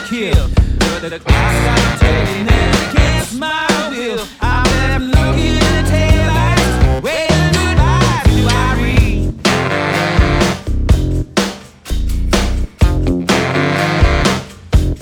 kill. But the clock stopped ticking and against my will, I'm left looking